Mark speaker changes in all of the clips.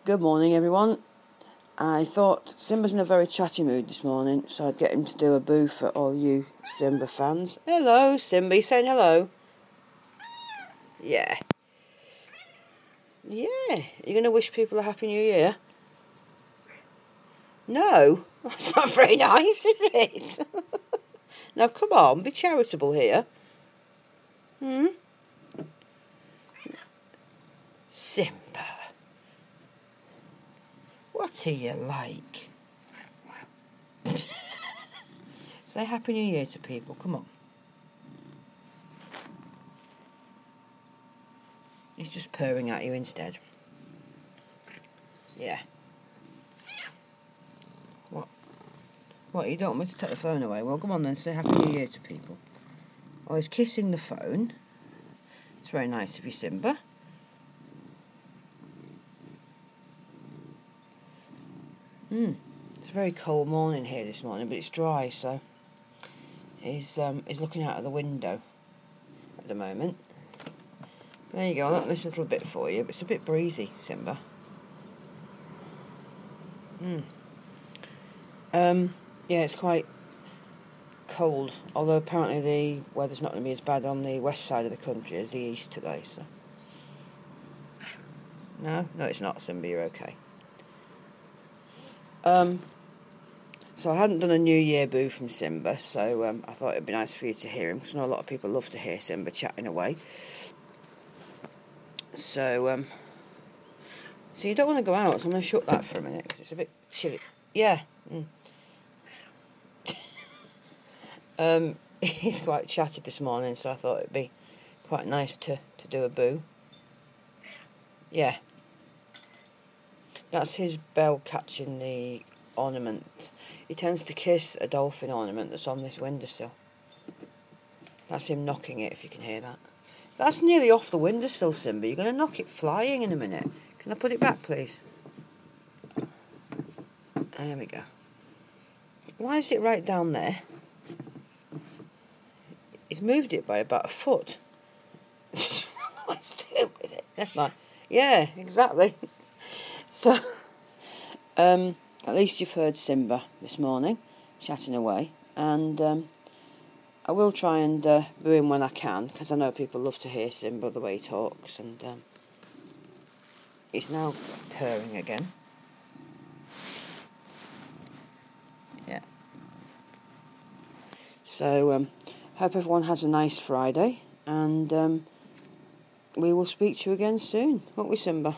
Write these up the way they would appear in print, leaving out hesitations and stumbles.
Speaker 1: Good morning, everyone. I thought Simba's in a very chatty mood this morning, so I'd get him to do a boo for all you Simba fans. Hello, Simba. You saying hello? Yeah. Yeah. You're going to wish people a Happy New Year? No. That's not very nice, is it? Now, come on. Be charitable here. Simba. What are you like? Say Happy New Year to people. Come on. He's just purring at you instead. Yeah. What, you don't want me to take the phone away? Well, come on then, say Happy New Year to people. Oh, he's kissing the phone. It's very nice of you, Simba. It's a very cold morning here this morning, but it's dry, so he's looking out of the window at the moment. There you go, I'll this little bit for you, but it's a bit breezy, Simba. Yeah, it's quite cold, although apparently the weather's not going to be as bad on the west side of the country as the east today, so... No, it's not, Simba, you're okay. So I hadn't done a New Year boo from Simba, so I thought it'd be nice for you to hear him, because I know a lot of people love to hear Simba chatting away. So you don't want to go out, so I'm going to shut that for a minute, because it's a bit chilly. Yeah. He's quite chatty this morning, so I thought it'd be quite nice to do a boo. Yeah. That's his bell catching the ornament. He tends to kiss a dolphin ornament that's on this windowsill. That's him knocking it, if you can hear that. That's nearly off the windowsill, Simba. You're going to knock it flying in a minute. Can I put it back, please? There we go. Why is it right down there? He's moved it by about a foot. I don't know what he's doing with it. Yeah, exactly. So, at least you've heard Simba this morning, chatting away. And I will try and boo him when I can, because I know people love to hear Simba, the way he talks. And he's now purring again. Yeah. So, hope everyone has a nice Friday, and we will speak to you again soon, won't we, Simba?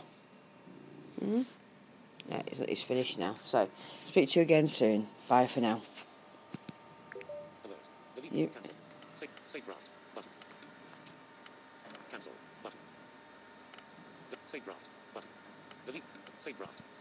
Speaker 1: Yeah, it's finished now. So, speak to you again soon. Bye for now.
Speaker 2: Alert. Delete. Cancel. Save draft. Button. Cancel. Button. Save draft. Button. Delete. Save draft.